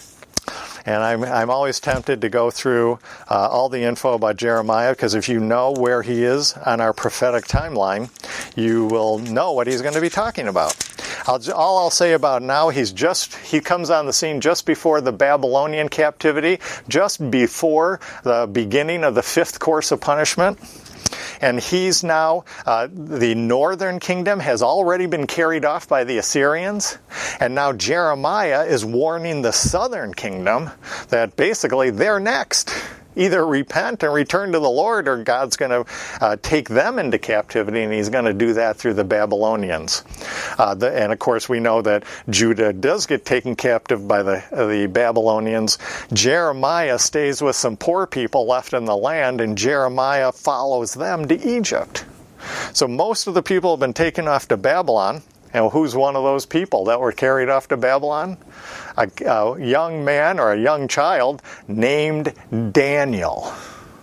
And I'm I'm always tempted to go through uh, all the info about Jeremiah, because if you know where he is on our prophetic timeline, you will know what he's going to be talking about. I'll, all I'll say about now, he's just he comes on the scene just before the Babylonian captivity, just before the beginning of the fifth course of punishment. And he's now, uh, the northern kingdom has already been carried off by the Assyrians. And now Jeremiah is warning the southern kingdom that basically they're next. Either repent and return to the Lord, or God's going to uh, take them into captivity, and he's going to do that through the Babylonians. Uh, the, and of course, we know that Judah does get taken captive by the, uh, the Babylonians. Jeremiah stays with some poor people left in the land, and Jeremiah follows them to Egypt. So most of the people have been taken off to Babylon. And who's one of those people that were carried off to Babylon? A, a young man or a young child named Daniel.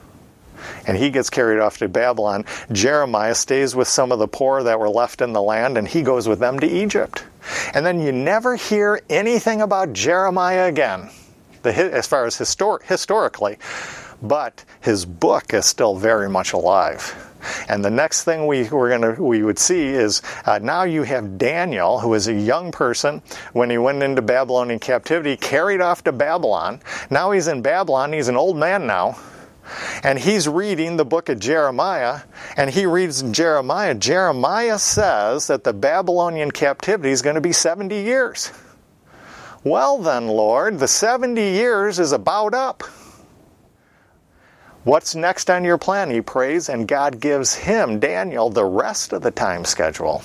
And he gets carried off to Babylon. Jeremiah stays with some of the poor that were left in the land, and he goes with them to Egypt. And then you never hear anything about Jeremiah again, the, as far as histor- historically. But his book is still very much alive. And the next thing we we're gonna we would see is uh, now you have Daniel, who is a young person when he went into Babylonian captivity, carried off to Babylon. Now he's in Babylon. He's an old man now, and he's reading the book of Jeremiah. And he reads in Jeremiah. Jeremiah says that the Babylonian captivity is going to be seventy years. Well then, Lord, the seventy years is about up. What's next on your plan? He prays, and God gives him, Daniel, the rest of the time schedule.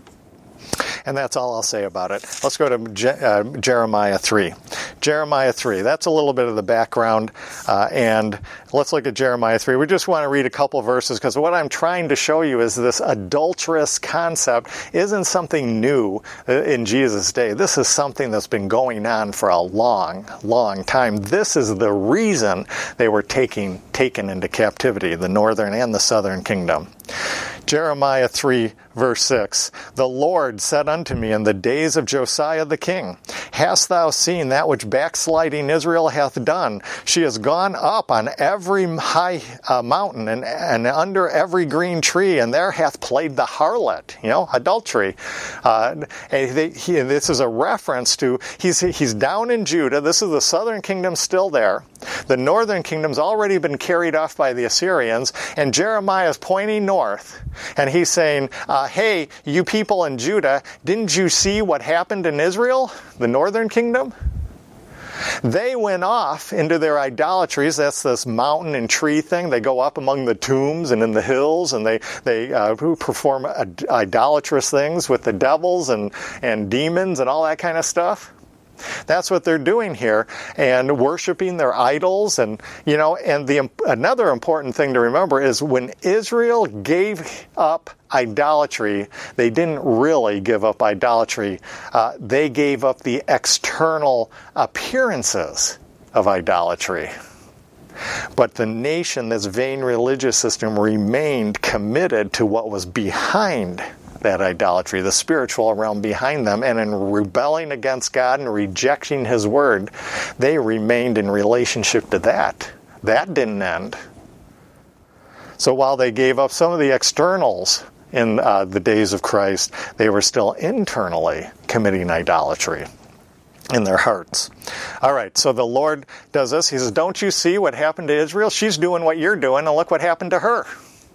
And that's all I'll say about it. Let's go to Je- uh, Jeremiah three. Jeremiah three. That's a little bit of the background. Uh, and let's look at Jeremiah three. We just want to read a couple verses, because what I'm trying to show you is this adulterous concept isn't something new in Jesus' day. This is something that's been going on for a long, long time. This is the reason they were taking, taken into captivity, the northern and the southern kingdom. Jeremiah three, verse six. The Lord said unto me in the days of Josiah the king, Hast thou seen that which backsliding Israel hath done? She has gone up on every high uh, mountain and, and under every green tree, and there hath played the harlot, you know, adultery. Uh, and they, he, this is a reference to, he's, he's down in Judah. This is the southern kingdom still there. The northern kingdom's already been carried off by the Assyrians, and Jeremiah is pointing north, and he's saying, uh, hey, you people in Judah, didn't you see what happened in Israel, the northern kingdom? They went off into their idolatries. That's this mountain and tree thing. They go up among the tombs and in the hills, and they they uh, perform idolatrous things with the devils and, and demons and all that kind of stuff. That's what they're doing here, and worshiping their idols. And you know, and the another important thing to remember is when Israel gave up idolatry, they didn't really give up idolatry. Uh, they gave up the external appearances of idolatry. But the nation, this vain religious system, remained committed to what was behind that idolatry, the spiritual realm behind them, and in rebelling against God and rejecting His word, they remained in relationship to that. That didn't end. So while they gave up some of the externals in uh, the days of Christ, they were still internally committing idolatry in their hearts. All right, so the Lord does this. He says, don't you see what happened to Israel? She's doing what you're doing, and look what happened to her.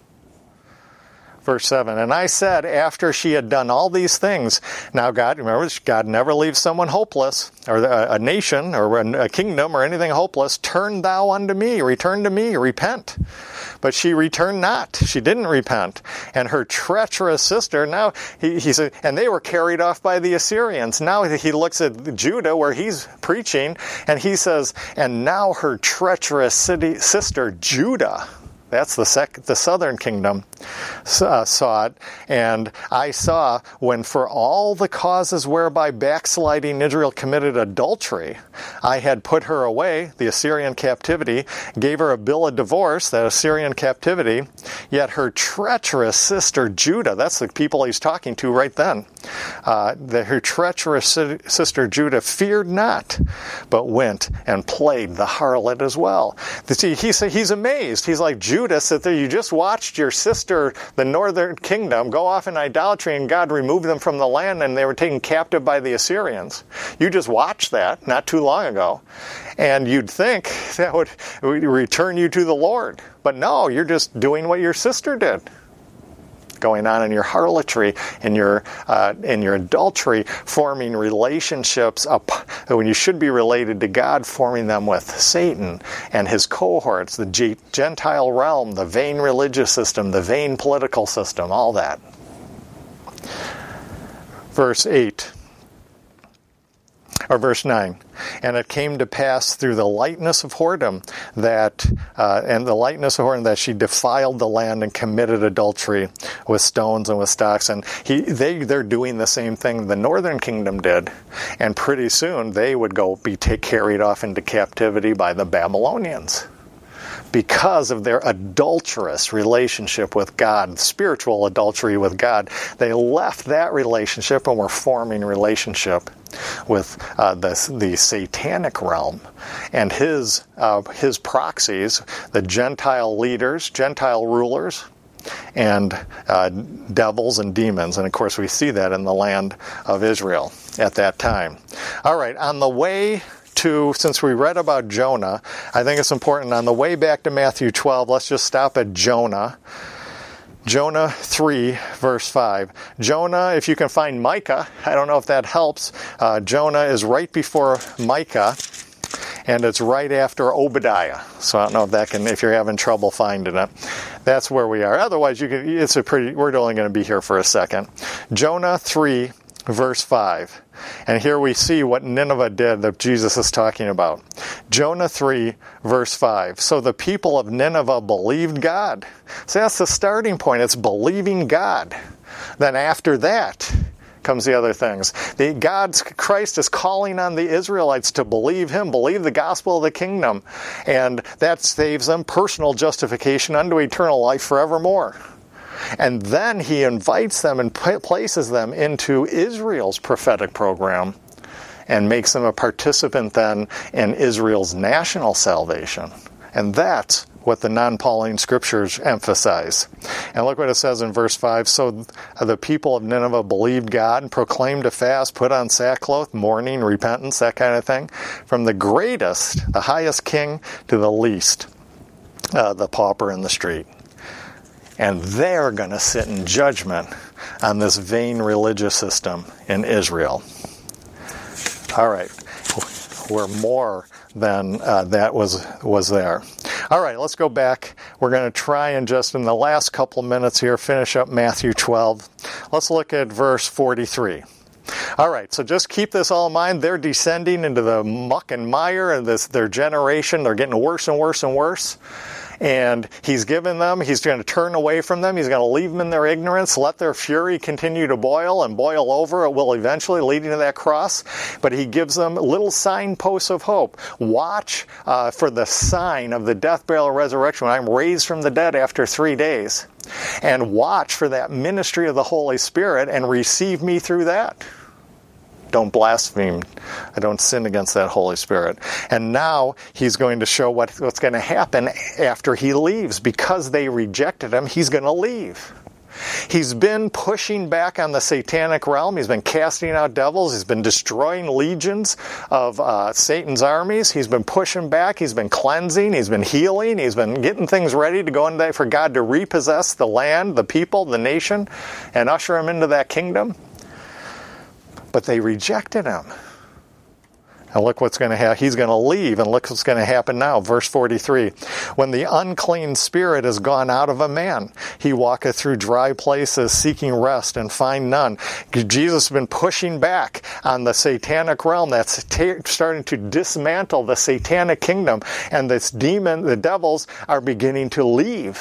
Verse seven, and I said, after she had done all these things, now God, remember, God never leaves someone hopeless, or a nation, or a kingdom, or anything hopeless. Turn thou unto me, return to me, repent. But she returned not. She didn't repent. And her treacherous sister, now, he, he said, and they were carried off by the Assyrians. Now he looks at Judah, where he's preaching, and he says, and now her treacherous city, sister, Judah. That's the sec- the southern kingdom uh, saw it. And I saw when for all the causes whereby backsliding Israel committed adultery, I had put her away, the Assyrian captivity, gave her a bill of divorce, that Assyrian captivity, yet her treacherous sister Judah, that's the people he's talking to right then, uh, the, her treacherous si- sister Judah feared not, but went and played the harlot as well. See, he's, he's amazed. He's like, Judas, that you just watched your sister, the northern kingdom, go off in idolatry and God removed them from the land and they were taken captive by the Assyrians. You just watched that not too long ago. And you'd think that would return you to the Lord. But no, you're just doing what your sister did. Going on in your harlotry, in your uh, in your adultery, forming relationships up when you should be related to God, forming them with Satan and his cohorts, the G- Gentile realm, the vain religious system, the vain political system, all that. Verse eight. Or verse nine, and it came to pass through the lightness of whoredom that, uh, and the lightness of whoredom that she defiled the land and committed adultery with stones and with stocks. And he, they, they're doing the same thing the northern kingdom did. And pretty soon they would go be take, carried off into captivity by the Babylonians. Because of their adulterous relationship with God, spiritual adultery with God, they left that relationship and were forming relationship with uh, the, the satanic realm and his uh, his proxies, the Gentile leaders, Gentile rulers, and uh, devils and demons. And of course we see that in the land of Israel at that time. All right, on the way to, since we read about Jonah, I think it's important, on the way back to Matthew twelve, let's just stop at Jonah. Jonah three, verse five. Jonah, if you can find Micah, I don't know if that helps. Uh, Jonah is right before Micah, and it's right after Obadiah. So I don't know if that can, if you're having trouble finding it. That's where we are. Otherwise, you can. It's a pretty. We're only going to be here for a second. Jonah three, verse five. And here we see what Nineveh did that Jesus is talking about. Jonah three, verse five. So the people of Nineveh believed God. So that's the starting point. It's believing God. Then after that comes the other things. The God's Christ is calling on the Israelites to believe Him, believe the gospel of the kingdom. And that saves them personal justification unto eternal life forevermore. And then he invites them and places them into Israel's prophetic program and makes them a participant then in Israel's national salvation. And that's what the non-Pauline scriptures emphasize. And look what it says in verse five. So the people of Nineveh believed God and proclaimed a fast, put on sackcloth, mourning, repentance, that kind of thing. From the greatest, the highest king, to the least, uh, the pauper in the street. And they're going to sit in judgment on this vain religious system in Israel. All right. We're more than uh, that was was there. All right, let's go back. We're going to try and just in the last couple minutes here finish up Matthew twelve. Let's look at verse forty-three. All right, so just keep this all in mind. They're descending into the muck and mire of this their generation. They're getting worse and worse and worse. And he's given them, he's going to turn away from them, he's going to leave them in their ignorance, let their fury continue to boil and boil over. It will eventually lead to that cross. But he gives them little signposts of hope. Watch uh, for the sign of the death, burial, and resurrection when I'm raised from the dead after three days. And watch for that ministry of the Holy Spirit and receive me through that. Don't blaspheme. I don't sin against that Holy Spirit. And now he's going to show what, what's going to happen after he leaves. Because they rejected him, he's going to leave. He's been pushing back on the satanic realm. He's been casting out devils. He's been destroying legions of uh, Satan's armies. He's been pushing back. He's been cleansing. He's been healing. He's been getting things ready to go into that for God to repossess the land, the people, the nation, and usher him into that kingdom. But they rejected him. And look what's going to happen. He's going to leave, and look what's going to happen now. Verse forty-three. When the unclean spirit is gone out of a man, he walketh through dry places, seeking rest, and find none. Jesus has been pushing back on the satanic realm that's ta- starting to dismantle the satanic kingdom, and this demon, the devils, are beginning to leave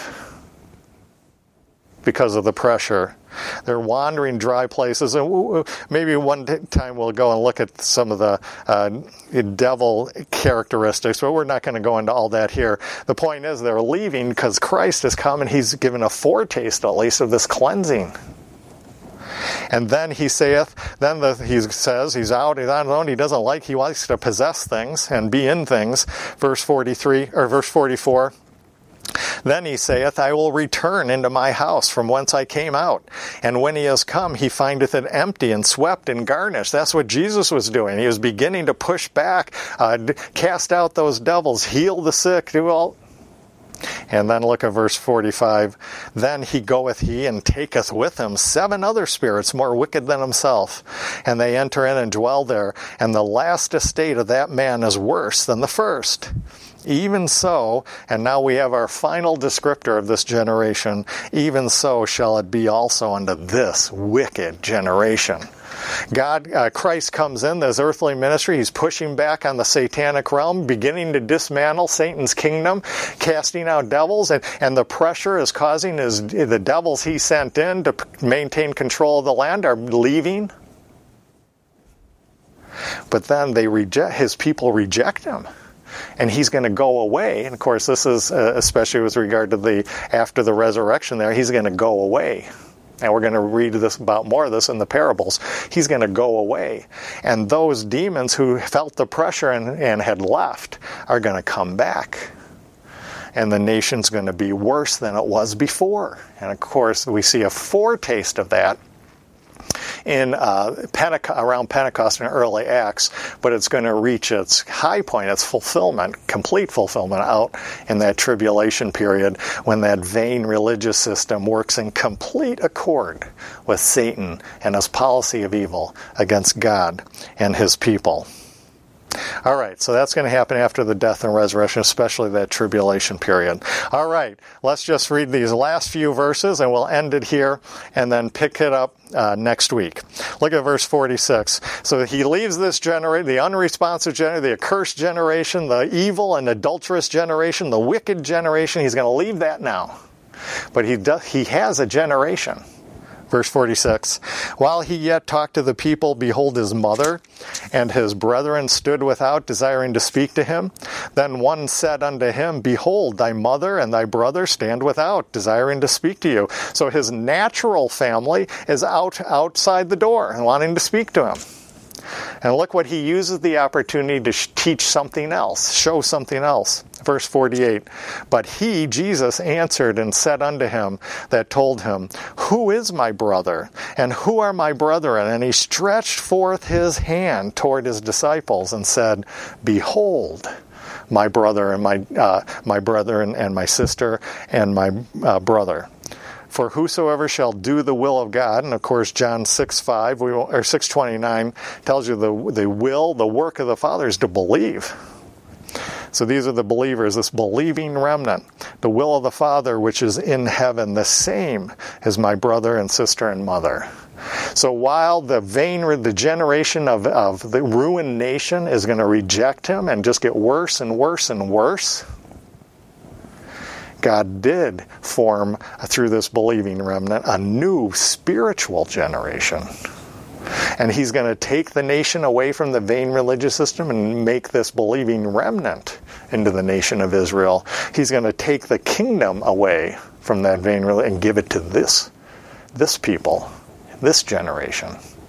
because of the pressure. They're wandering dry places, and maybe one time we'll go and look at some of the uh, devil characteristics, but we're not going to go into all that here. The point is they're leaving because Christ has come and he's given a foretaste, at least, of this cleansing. And then he saith, then the, he says, he's out, he's on his own, he doesn't like, he likes to possess things and be in things. Verse forty-three, or verse forty-four. Then he saith, I will return into my house from whence I came out. And when he is come, he findeth it empty and swept and garnished. That's what Jesus was doing. He was beginning to push back, uh, cast out those devils, heal the sick, do all. And then look at verse forty-five. Then he goeth he and taketh with him seven other spirits more wicked than himself. And they enter in and dwell there. And the last estate of that man is worse than the first. Even so, and now we have our final descriptor of this generation, even so shall it be also unto this wicked generation. God, uh, Christ comes in, this earthly ministry, he's pushing back on the satanic realm, beginning to dismantle Satan's kingdom, casting out devils, and, and the pressure is causing his, the devils he sent in to maintain control of the land are leaving. But then they reject, his people reject him. And he's going to go away. And of course, this is uh, especially with regard to the after the resurrection there, he's going to go away. And we're going to read this about more of this in the parables. He's going to go away. And those demons who felt the pressure and, and had left are going to come back. And the nation's going to be worse than it was before. And of course, we see a foretaste of that in uh, Pentecost, around Pentecost in early Acts, but it's going to reach its high point, its fulfillment, complete fulfillment out in that tribulation period when that vain religious system works in complete accord with Satan and his policy of evil against God and his people. All right, so that's going to happen after the death and resurrection, especially that tribulation period. All right, let's just read these last few verses, and we'll end it here, and then pick it up uh, next week. Look at verse forty-six. So he leaves this generation, the unresponsive generation, the accursed generation, the evil and adulterous generation, the wicked generation. He's going to leave that now. But he does, he has a generation. Verse forty-six, while he yet talked to the people, behold, his mother and his brethren stood without, desiring to speak to him. Then one said unto him, behold, thy mother and thy brother stand without, desiring to speak to you. So his natural family is out outside the door and wanting to speak to him. And look what he uses the opportunity to sh- teach something else, show something else. Verse forty-eight, but he, Jesus, answered and said unto him that told him, who is my brother, and who are my brethren? And he stretched forth his hand toward his disciples and said, behold, my brother and my uh, my brother and, and my sister and my uh, brother. For whosoever shall do the will of God, and of course John six five we will, or six twenty-nine tells you the the will, the work of the Father is to believe. So these are the believers, this believing remnant. The will of the Father which is in heaven, the same as my brother and sister and mother. So while the vain, the generation of, of the ruined nation is going to reject him and just get worse and worse and worse, God did form, through this believing remnant, a new spiritual generation. And he's going to take the nation away from the vain religious system and make this believing remnant into the nation of Israel. He's going to take the kingdom away from that vain religion and give it to this, this people, this generation.